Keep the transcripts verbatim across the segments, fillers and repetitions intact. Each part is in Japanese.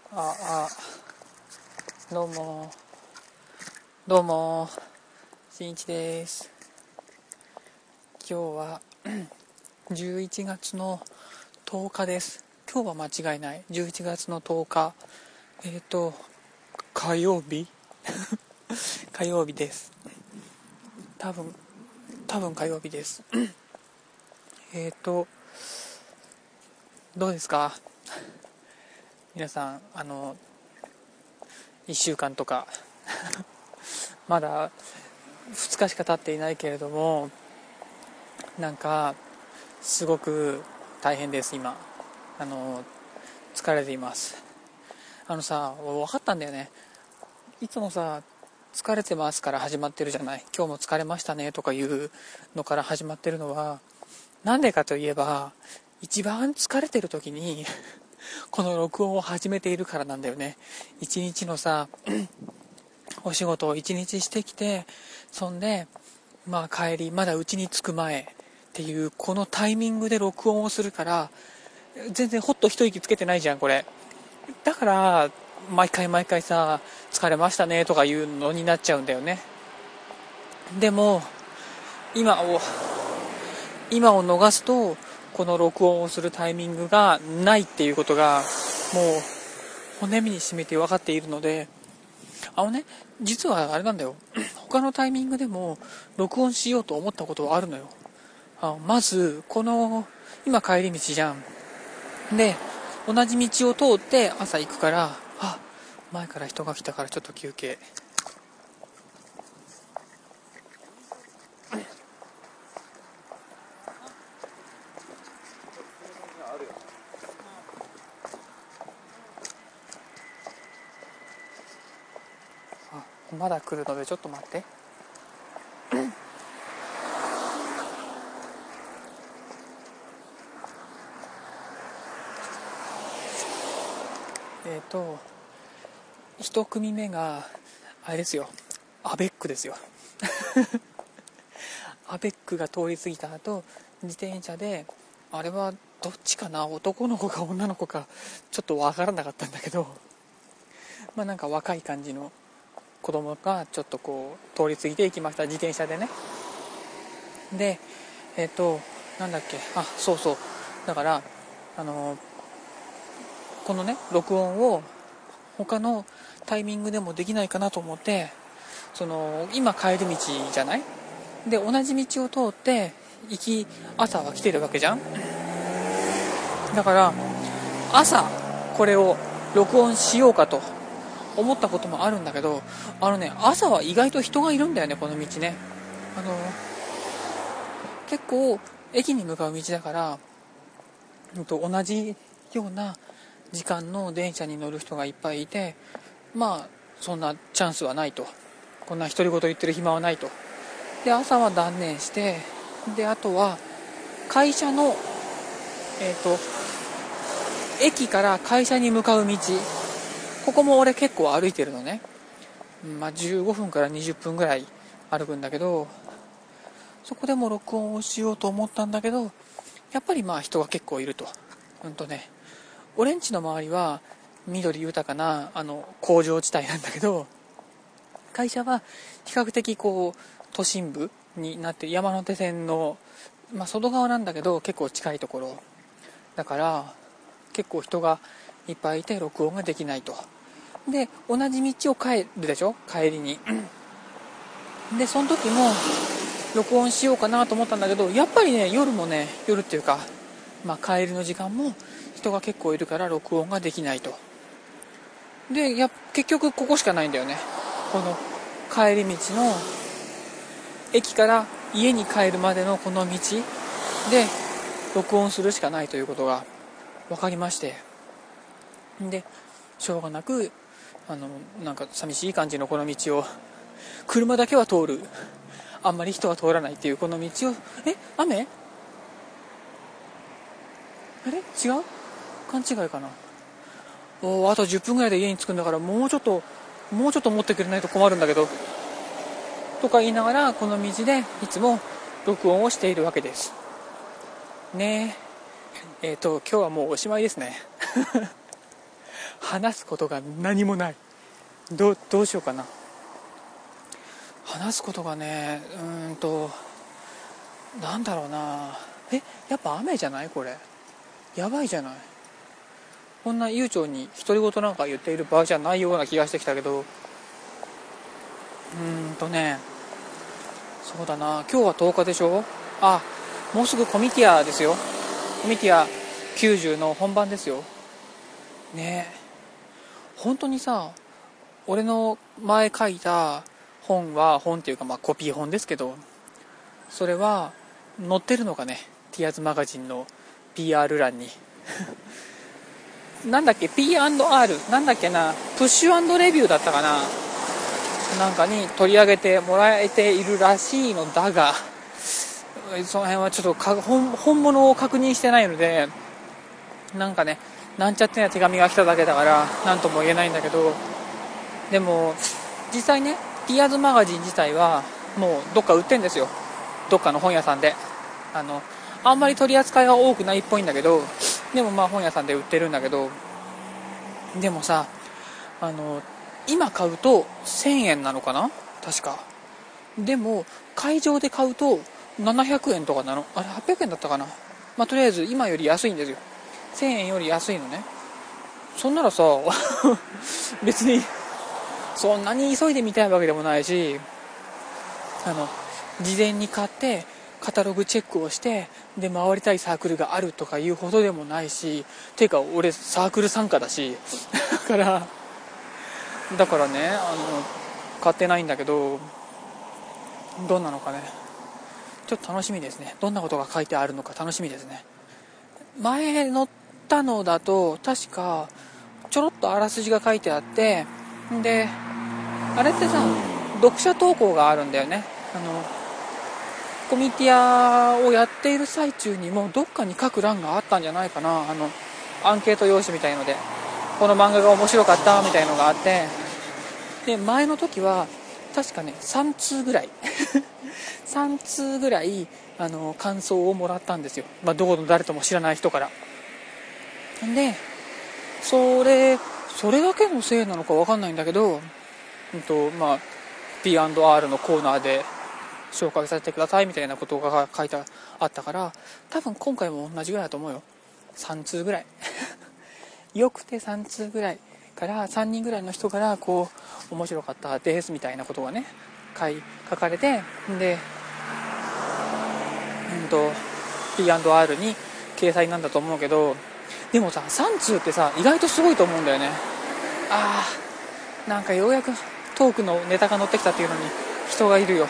ああどうもどうもしんいちです。今日はじゅういちがつのとおかです。今日は間違いない。じゅういちがつのとおか、えっと火曜日火曜日です。多分多分火曜日ですえっとどうですか皆さん。あのいっしゅうかんとかまだふつかしか経っていないけれども、なんかすごく大変です今。あの疲れています。あのさ、分かったんだよね。いつもさ、疲れてますから始まってるじゃない。今日も疲れましたねとかいうのから始まってるのは、なんでかといえば、一番疲れてる時にこの録音を始めているからなんだよね。一日のさお仕事を一日してきて、そんでまあ帰り、まだ家に着く前っていうこのタイミングで録音をするから、全然ほっと一息つけてないじゃんこれ。だから毎回毎回さ、疲れましたねとかいうのになっちゃうんだよね。でも今を今を逃すと、この録音をするタイミングがないっていうことがもう骨身に染みて分かっているので、あのね、実はあれなんだよ、他のタイミングでも録音しようと思ったことはあるのよ。あまずこの今帰り道じゃん。で同じ道を通って朝行くから、あ、前から人が来たからちょっと休憩。あ、まだ来るのでちょっと待って。えっと一組目があれですよ、アベックですよアベックが通り過ぎた後、自転車で、あれはどっちかな、男の子か女の子かちょっと分からなかったんだけど、まあなんか若い感じの子供がちょっとこう通り過ぎていきました、自転車でね。でえっとなんだっけ、あ、そうそう、だからあのこのね録音を他のタイミングでもできないかなと思って、その今帰り道じゃない。で同じ道を通って行き朝は来てるわけじゃん。だから朝これを録音しようかと思ったこともあるんだけど、あのね、朝は意外と人がいるんだよね、この道ね。あの結構駅に向かう道だから、同じような時間の電車に乗る人がいっぱいいて、まあそんなチャンスはないと、こんな独り言言ってる暇はないと。で朝は断念して、であとは会社のえっと駅から会社に向かう道、ここも俺結構歩いてるのね。まあじゅうごふんからにじゅっぷんぐらい歩くんだけど、そこでも録音をしようと思ったんだけど、やっぱりまあ人が結構いると。うんとね俺ん家の周りは緑豊かなあの工場地帯なんだけど、会社は比較的こう都心部になって山手線の、まあ、外側なんだけど結構近いところだから、結構人がいっぱいいて録音ができないと。で同じ道を帰るでしょ、帰りに。でその時も録音しようかなと思ったんだけど、やっぱりね夜もね、夜っていうか、まあ、帰りの時間も人が結構いるから録音ができないと。でや結局ここしかないんだよね、この帰り道の駅から家に帰るまでのこの道で録音するしかないということが分かりまして、でしょうがなく、あのなんか寂しい感じのこの道を、車だけは通る、あんまり人は通らないっていうこの道を、え、雨？あれ？違う？勘違いかな。おあとじゅっぷんぐらいで家に着くんだから、もうちょっともうちょっと持ってくれないと困るんだけどとか言いながら、この道でいつも録音をしているわけですね。えっ、ー、と今日はもうおしまいですね話すことが何もない。ど, どうしようかな。話すことがね、うーんとなんだろうな。えやっぱ雨じゃないこれ。やばいじゃない。こんな悠長に独り言なんか言っている場合じゃないような気がしてきたけど、うーんとねそうだな、今日はとおかでしょ。あ、もうすぐコミティアですよ。コミティアきゅうじゅうの本番ですよね。本当にさ、俺の前書いた本は本っていうか、まあコピー本ですけど、それは載ってるのかね、ティアーズマガジンの ピーアール 欄になんだっけ ピーアンドアール なんだっけな、プッシュ&レビューだったかな、なんかに取り上げてもらえているらしいのだが、その辺はちょっとか 本, 本物を確認してないので、なんかね、なんちゃってな手紙が来ただけだからなんとも言えないんだけど、でも実際ね、ティアーズマガジン自体はもうどっか売ってんですよ、どっかの本屋さんで。あのあんまり取り扱いが多くないっぽいんだけど、でもまあ本屋さんで売ってるんだけど、でもさ、あの今買うとせんえんなのかな確か。でも会場で買うとななひゃくえんとかなの、あれはっぴゃくえんだったかな。まあとりあえず今より安いんですよ、せんえんより安いのね。そんならさ別にそんなに急いで見たいわけでもないし、あの事前に買ってカタログチェックをしてで回りたいサークルがあるとかいうほどでもないし、ていうか俺サークル参加だしだからだからね、あの買ってないんだけど、どんなのかね、ちょっと楽しみですね。どんなことが書いてあるのか楽しみですね。前載ったのだと確かちょろっとあらすじが書いてあって、であれってさ、読者投稿があるんだよね。あのコミティアをやっている最中にもどっかに書く欄があったんじゃないかな。あのアンケート用紙みたいので、この漫画が面白かったみたいのがあって、で前の時は確かねさん通ぐらいさん通ぐらいあの感想をもらったんですよ、まあ、どこの誰とも知らない人から。でそれそれだけのせいなのか分かんないんだけど、うんとまあ、ピーアンドアール のコーナーで紹介させてくださいみたいなことが書いてあったから、多分今回も同じぐらいだと思うよ。さん通ぐらいよくてさん通ぐらいからさんにんぐらいの人からこう面白かったですみたいなことがね書い書かれて、でうんと ピーアンドアール に掲載なんだと思うけど、でもささん通ってさ意外とすごいと思うんだよね。あーなんかようやくトークのネタが乗ってきたっていうのに人がいるよ。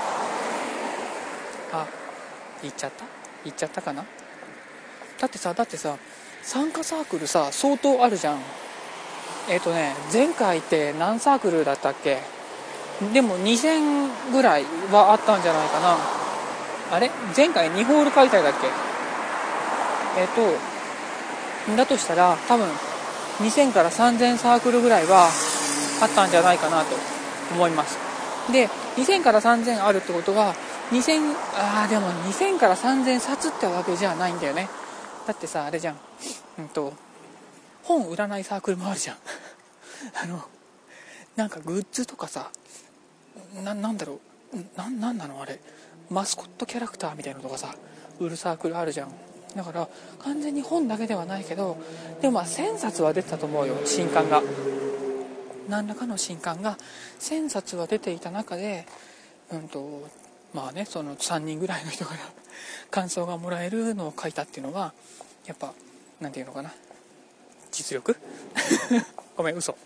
あ、言っちゃった言っちゃったかな。だってさだってさ参加サークルさ相当あるじゃん。えっとね前回って何サークルだったっけ。でもにせんぐらいはあったんじゃないかな。あれ前回にホール開催だっけ。えっとだとしたら多分にせんからさんぜんサークルぐらいはあったんじゃないかなと思います。でにせんからさんぜんあるってことはにせん、あーでもにせんからさんぜん冊ってわけじゃないんだよね。だってさあれじゃん、うんと本売らないサークルもあるじゃんあのなんかグッズとかさ、な、なんだろうな、なんなのあれ、マスコットキャラクターみたいなのとかさ売るサークルあるじゃん。だから完全に本だけではないけど、でもまあせん冊は出てたと思うよ、新刊が。何らかの新刊がせん冊は出ていた中で、うんとまあね、そのさんにんぐらいの人から感想がもらえるのを書いたっていうのはやっぱなんていうのかな、実力ごめん嘘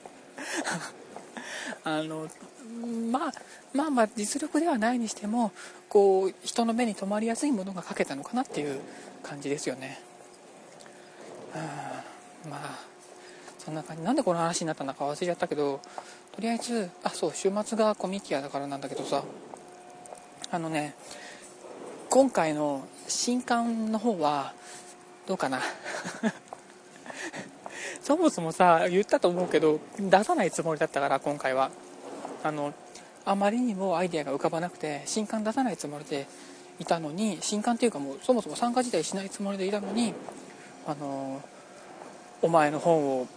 あのまあまあまあ実力ではないにしてもこう人の目に留まりやすいものが書けたのかなっていう感じですよね。うん、まあそんな感じ。なんでこの話になったのか忘れちゃったけど、とりあえずあそう週末がコミティアだからなんだけどさ、あのね今回の新刊の方はどうかなそもそもさ言ったと思うけど出さないつもりだったから、今回はあのあまりにもアイデアが浮かばなくて新刊出さないつもりでいたのに、新刊っていうかもうそもそも参加自体しないつもりでいたのに、あのお前の本を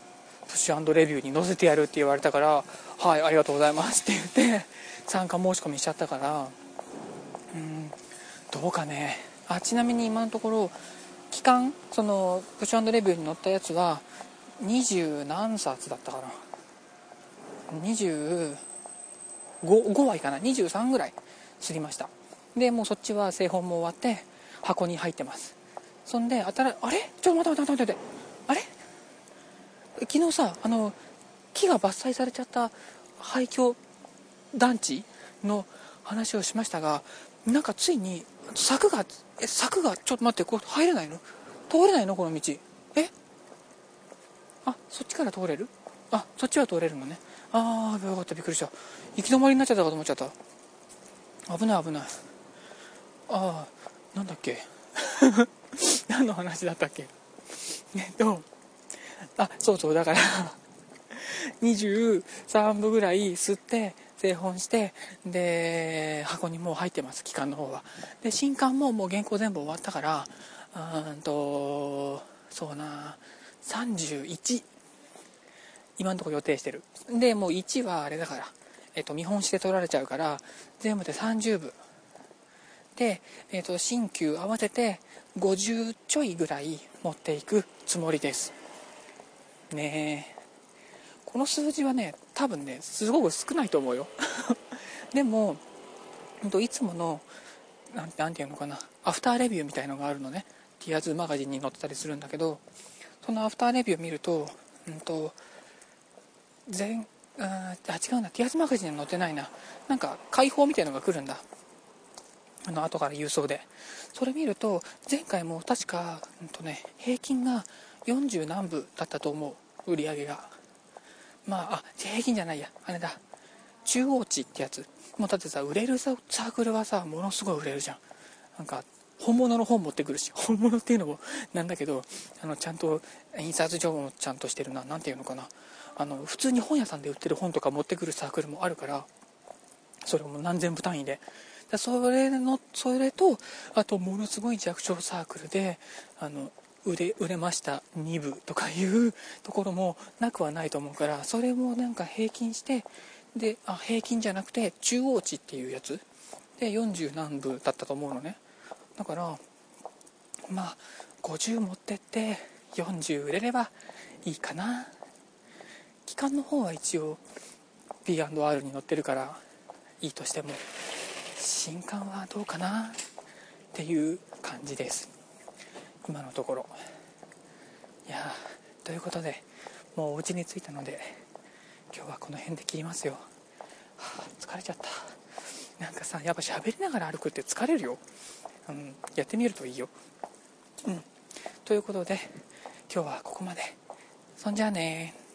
プッシュ&レビューに載せてやるって言われたから、はい、ありがとうございますって言って参加申し込みしちゃったから、うん、どうかね。あ、ちなみに今のところ期間、そのプッシュ&レビューに載ったやつはにじゅう何冊だったかな、にじゅうご、ごはいかない、にじゅうさんぐらい刷りました。でもうそっちは製本も終わって箱に入ってます。そんであたらあれちょっと待って待って待って待って、あれ昨日さ、あの木が伐採されちゃった廃墟団地の話をしましたが、なんかついに柵がえ柵がちょっと待って、こう入れないの、通れないのこの道、えあ、そっちから通れる、あ、そっちは通れるのね。ああ、よかった、びっくりした、行き止まりになっちゃったかと思っちゃった。危ない危ない。ああ、なんだっけ何の話だったっけえっとあ、そうそう、だからにじゅうさんぶぐらい吸って製本して、で箱にもう入ってます、期間の方は。で新刊ももう原稿全部終わったから、うーんとそうなさんじゅういち今のところ予定してる。でもういちはあれだから、えっと見本紙で取られちゃうから全部でさんじゅうぶで、えっと新旧合わせてごじゅうちょいぐらい持っていくつもりですね。えこの数字はね、多分ねすごく少ないと思うよでもいつものなんて、なんていうのかな、アフターレビューみたいのがあるのね。ティアーズマガジンに載ってたりするんだけど、そのアフターレビューを見ると、うんと全あ違うな、ティアーズマガジンに載ってないな、なんか解放みたいのが来るんだ、あの後から郵送で。それ見ると前回も確か、うんとね、平均がよんじゅう何部だったと思う、売り上げが。まあ、あ、平均じゃないや、あれだ、中央値ってやつ。もうだってさ、売れるサークルはさ、ものすごい売れるじゃん。なんか本物の本持ってくるし、本物っていうのもなんだけど、あのちゃんと印刷所もちゃんとしてるな、なんていうのかな、あの普通に本屋さんで売ってる本とか持ってくるサークルもあるから、それも何千部単位で、だそれのそれと、あとものすごい弱小サークルであの売れ売れましたに部とかいうところもなくはないと思うから、それもなんか平均して、であ平均じゃなくて中央値っていうやつでよんじゅう何部だったと思うのね。だからまあごじゅう持ってってよんじゅう売れればいいかな。期間の方は一応 ピーアンドアール に載ってるからいいとしても、新刊はどうかなっていう感じです今のところ。いやということで、もうお家に着いたので今日はこの辺で切りますよ。はあ、疲れちゃった。なんかさ、やっぱ喋りながら歩くって疲れるよ、うん、やってみるといいよ。うん、ということで今日はここまで。そんじゃあね。